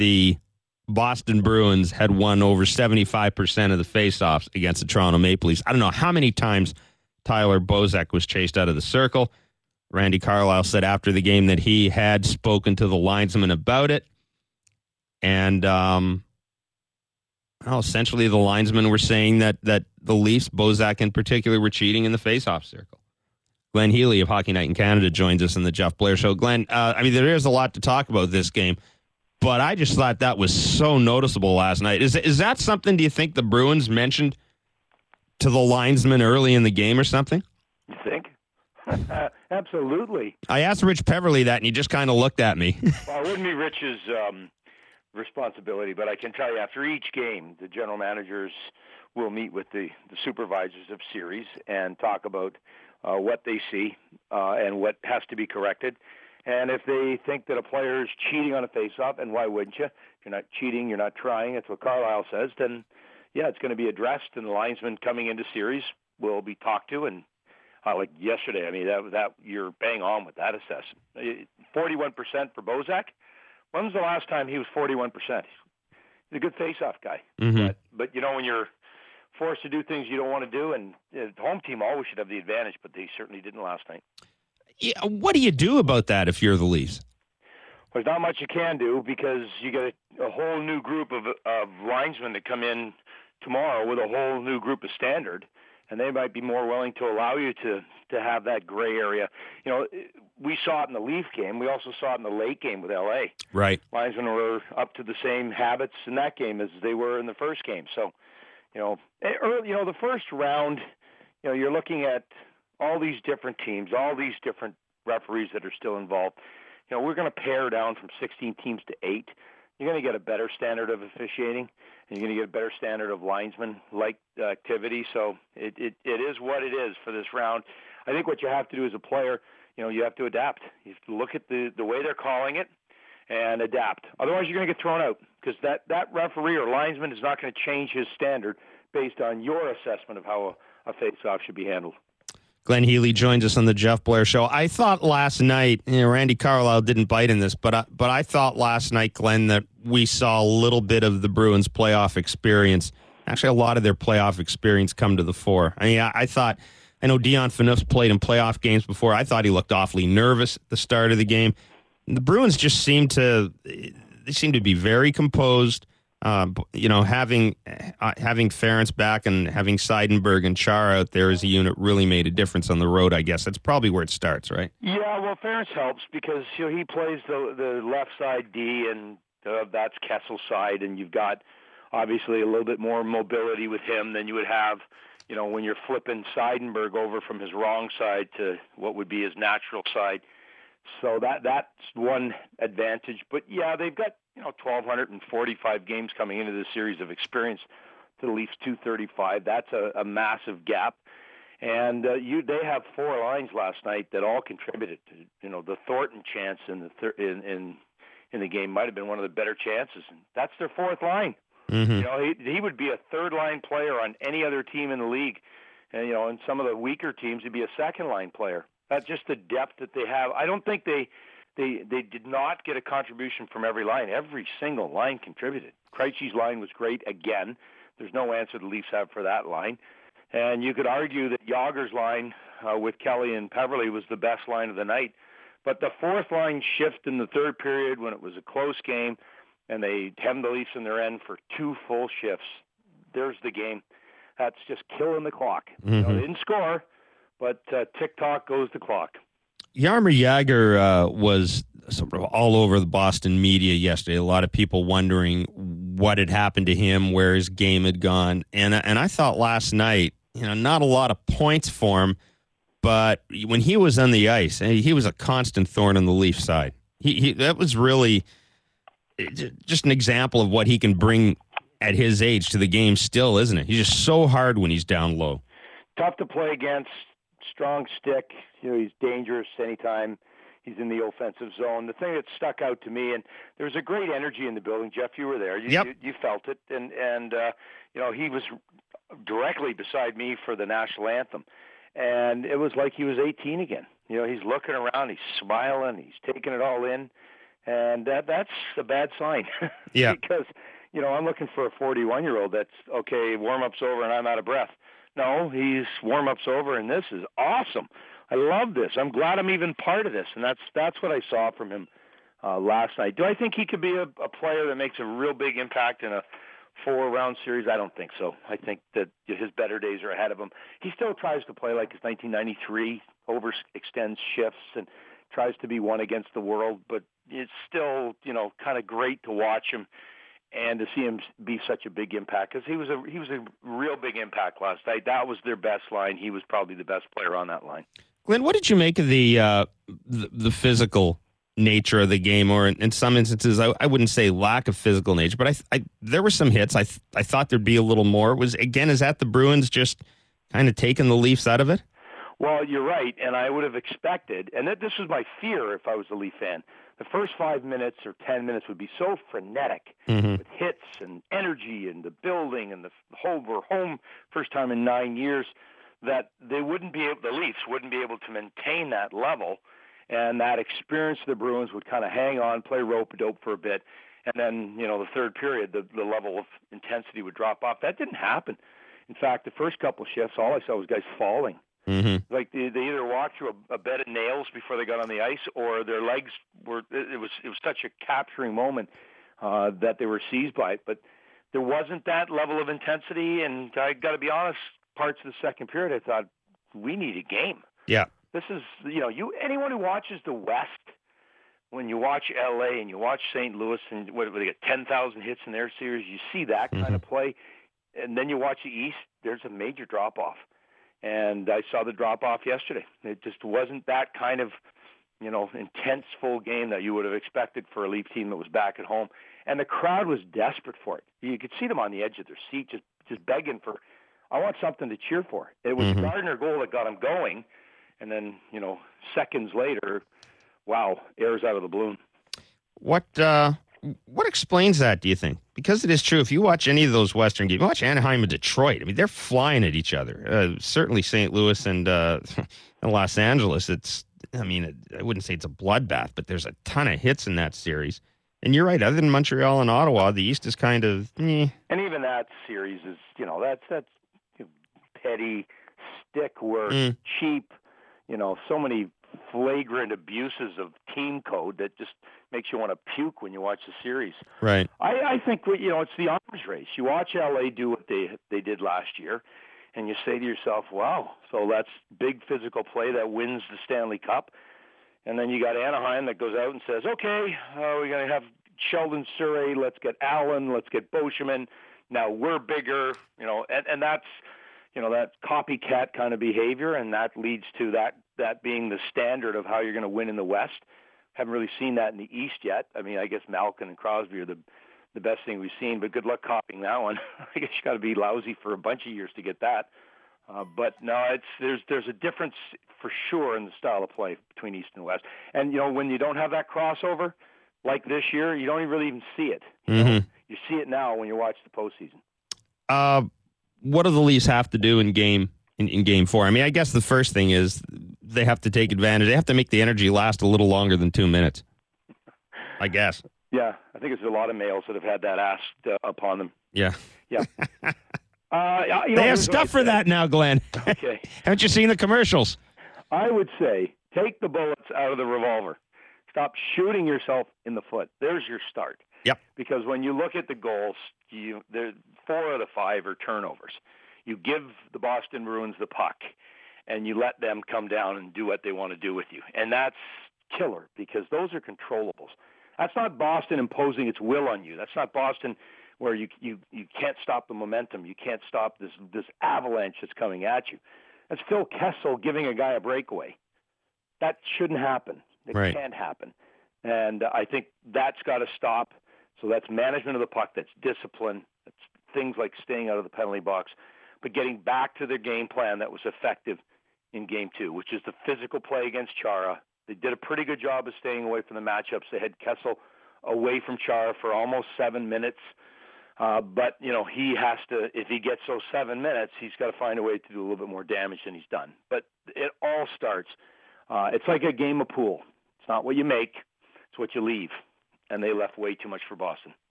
the Boston Bruins had won over 75% of the faceoffs against the Toronto Maple Leafs. I don't know how many times Tyler Bozak was chased out of the circle. Randy Carlyle said after the game that he had spoken to the linesman about it. And essentially the linesmen were saying that the Leafs, Bozak in particular, were cheating in the faceoff circle. Glenn Healy of Hockey Night in Canada joins us in the Jeff Blair Show. Glenn, there is a lot to talk about this game, but I just thought that was so noticeable last night. Is that something, do you think, the Bruins mentioned to the linesman early in the game or something? You think? Absolutely. I asked Rich Peverly that, and he just kind of looked at me. Well, it wouldn't be Rich's responsibility, but I can tell you after each game, the general managers will meet with the supervisors of series and talk about what they see and what has to be corrected. And if they think that a player is cheating on a faceoff, and why wouldn't you? You're not cheating, you're not trying. That's what Carlisle says. Then, yeah, it's going to be addressed, and the linesman coming into series will be talked to. And like yesterday, that you're bang on with that assessment. 41% for Bozak. When was the last time he was 41%? He's a good faceoff guy. Mm-hmm. But when you're forced to do things you don't want to do, and the home team always should have the advantage, but they certainly didn't last night. Yeah, what do you do about that if you're the Leafs? There's not much you can do because you get a whole new group of linesmen that come in tomorrow with a whole new group of standard, and they might be more willing to allow you to have that gray area. We saw it in the Leaf game. We also saw it in the late game with L.A. Right. Linesmen were up to the same habits in that game as they were in the first game. So, the first round, you're looking at all these different teams, all these different referees that are still involved. We're going to pare down from 16 teams to 8. You're going to get a better standard of officiating, and you're going to get a better standard of linesman-like activity. So it is what it is for this round. I think what you have to do as a player, you have to adapt. You have to look at the way they're calling it and adapt. Otherwise, you're going to get thrown out because that referee or linesman is not going to change his standard based on your assessment of how a face-off should be handled. Glenn Healy joins us on the Jeff Blair Show. I thought last night, Randy Carlyle didn't bite in this, but I thought last night, Glenn, that we saw a little bit of the Bruins' playoff experience. Actually, a lot of their playoff experience come to the fore. I know Dion Phaneuf's played in playoff games before. I thought he looked awfully nervous at the start of the game. The Bruins just seem to be very composed. Having Ferentz back and having Seidenberg and Char out there as a unit really made a difference on the road, I guess. That's probably where it starts, right? Yeah, well, Ferentz helps because he plays the left side D, and that's Kessel's side, and you've got obviously a little bit more mobility with him than you would have, when you're flipping Seidenberg over from his wrong side to what would be his natural side. So that's one advantage. But, yeah, they've got 1,245 games coming into this series of experience to the Leafs 235. That's a massive gap. And they have 4 lines last night that all contributed to, the Thornton chance in the game might have been one of the better chances. And that's their 4th line. Mm-hmm. He would be a 3rd-line player on any other team in the league. And, in some of the weaker teams, he'd be a 2nd-line player. That's just the depth that they have. I don't think they did not get a contribution from every line. Every single line contributed. Krejci's line was great again. There's no answer the Leafs have for that line. And you could argue that Yager's line with Kelly and Peverly was the best line of the night. But the 4th line shift in the 3rd period when it was a close game and they hemmed the Leafs in their end for 2 full shifts, there's the game. That's just killing the clock. Mm-hmm. They didn't score, but tick-tock goes the clock. Jaromir Jagr was sort of all over the Boston media yesterday. A lot of people wondering what had happened to him, where his game had gone. And I thought last night, not a lot of points for him, but when he was on the ice, he was a constant thorn on the Leafs side. That was really just an example of what he can bring at his age to the game still, isn't it? He's just so hard when he's down low. Tough to play against, strong stick. He's dangerous anytime he's in the offensive zone. The thing that stuck out to me, and there was a great energy in the building. Jeff, you were there. You felt it. And he was directly beside me for the national anthem. And it was like he was 18 again. He's looking around, he's smiling, he's taking it all in. And that's a bad sign. Yeah. Because, I'm looking for a 41-year-old that's, okay, warm-up's over and I'm out of breath. No, he's warm-up's over and this is awesome. I love this. I'm glad I'm even part of this. And that's what I saw from him last night. Do I think he could be a player that makes a real big impact in a 4-round series? I don't think so. I think that his better days are ahead of him. He still tries to play like his 1993, overextends shifts and tries to be one against the world, but it's still, kind of great to watch him and to see him be such a big impact, because he was a real big impact last night. That was their best line. He was probably the best player on that line. Glenn, what did you make of the physical nature of the game, or in some instances, I wouldn't say lack of physical nature, but I there were some hits. I thought there'd be a little more. Is that the Bruins just kind of taking the Leafs out of it? Well, you're right, and I would have expected, and this was my fear if I was a Leaf fan, the first 5 minutes or 10 minutes would be so frenetic with hits and energy and the building and we're home first time in 9 years, that the Leafs wouldn't be able to maintain that level, and that experience of the Bruins would kind of hang on, play rope-a-dope for a bit, and then, the third period, the level of intensity would drop off. That didn't happen. In fact, the first couple shifts, all I saw was guys falling. Mm-hmm. Like they either walked through a bed of nails before they got on the ice, or their legs were. It was such a capturing moment that they were seized by it. But there wasn't that level of intensity, and I got to be honest. Parts of the second period, I thought we need a game. Yeah, this is anyone who watches the West, when you watch L.A. and you watch St. Louis, and they get 10,000 hits in their series, you see that kind of play, and then you watch the East. There's a major drop off. And I saw the drop-off yesterday. It just wasn't that kind of, intense full game that you would have expected for a Leaf team that was back at home. And the crowd was desperate for it. You could see them on the edge of their seat just begging for, I want something to cheer for. It was the Gardner goal that got them going. And then, seconds later, wow, air's out of the balloon. What explains that, do you think? Because it is true, if you watch any of those Western games, watch Anaheim and Detroit, they're flying at each other. Certainly St. Louis and Los Angeles, I wouldn't say it's a bloodbath, but there's a ton of hits in that series. And you're right, other than Montreal and Ottawa, the East is kind of, And even that series is, that's petty, stick work, cheap, so many flagrant abuses of team code that just makes you want to puke when you watch the series. Right. I think it's the arms race. You watch LA do what they did last year, and you say to yourself, "Wow!" So that's big physical play that wins the Stanley Cup. And then you got Anaheim that goes out and says, "Okay, we're going to have Sheldon Surrey. Let's get Allen. Let's get Boschman. Now we're bigger." And that's that copycat kind of behavior, and that leads to that being the standard of how you're going to win in the West. Haven't really seen that in the East yet. I guess Malkin and Crosby are the best thing we've seen, but good luck copying that one. I guess you got to be lousy for a bunch of years to get that. But no, there's a difference for sure in the style of play between East and West. And when you don't have that crossover like this year, you don't really even see it. You see it now when you watch the postseason. What do the Leafs have to do in game 4? I guess the first thing is they have to take advantage. They have to make the energy last a little longer than 2 minutes, I guess. Yeah, I think there's a lot of males that have had that asked upon them. Yeah. Yeah. They have stuff for that now, Glenn. Okay. Haven't you seen the commercials? I would say take the bullets out of the revolver. Stop shooting yourself in the foot. There's your start. Yep. Because when you look at the goals, 4 out of 5 are turnovers. You give the Boston Bruins the puck, and you let them come down and do what they want to do with you. And that's killer, because those are controllables. That's not Boston imposing its will on you. That's not Boston where you can't stop the momentum. You can't stop this avalanche that's coming at you. That's Phil Kessel giving a guy a breakaway. That shouldn't happen. It can't happen. And I think that's got to stop. So that's management of the puck. That's discipline. That's things like staying out of the penalty box, but getting back to their game plan that was effective in Game 2, which is the physical play against Chara. They did a pretty good job of staying away from the matchups. They had Kessel away from Chara for almost 7 minutes. But, he has to, if he gets those 7 minutes, he's got to find a way to do a little bit more damage than he's done. But it all starts. It's like a game of pool. It's not what you make, it's what you leave. and they left way too much for Boston.